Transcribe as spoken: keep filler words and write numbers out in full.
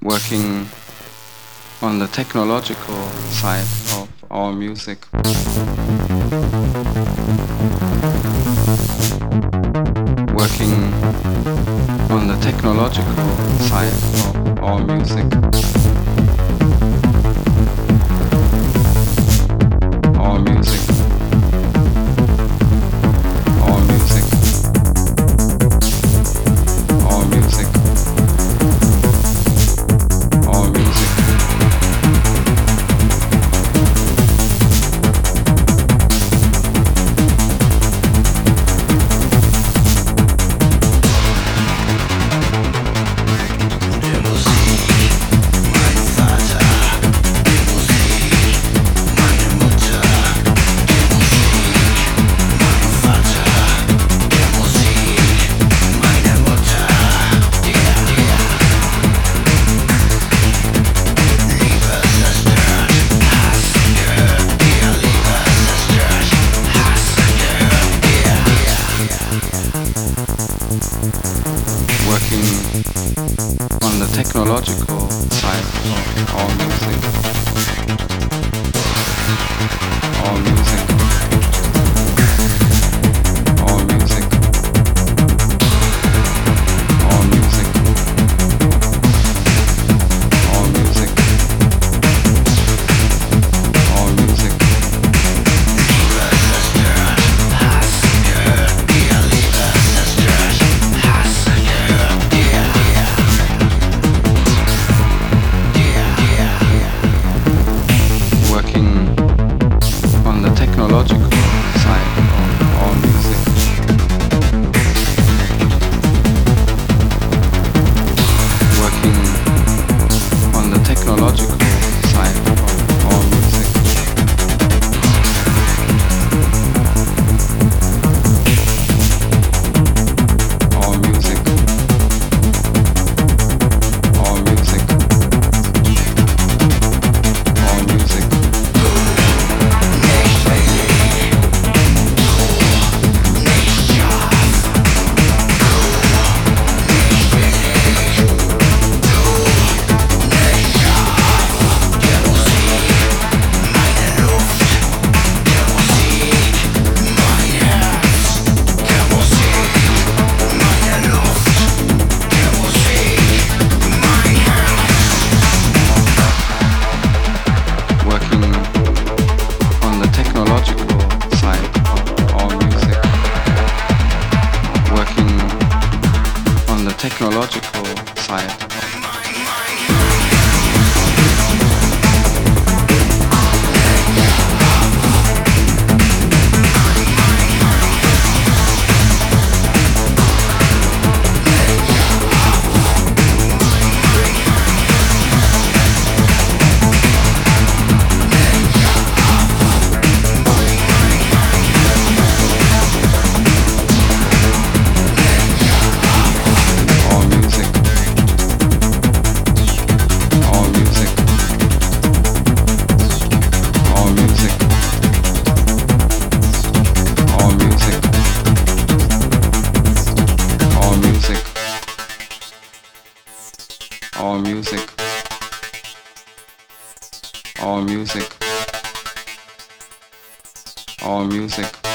working on the technological side of our music. Working on the technological side of our music. Our music. Our music. Our music. Our music. Working on the technological side of our music. Our music. Our music. Our music. Our music. Our music. Working on the technological side of our music. Working on the technological side of our music. Our music. Our music. Our music. Working on the technological side of our music. Working on the technological side. Our music. Our music. Our music. Our music. Our music. Our music. Our music. Our music.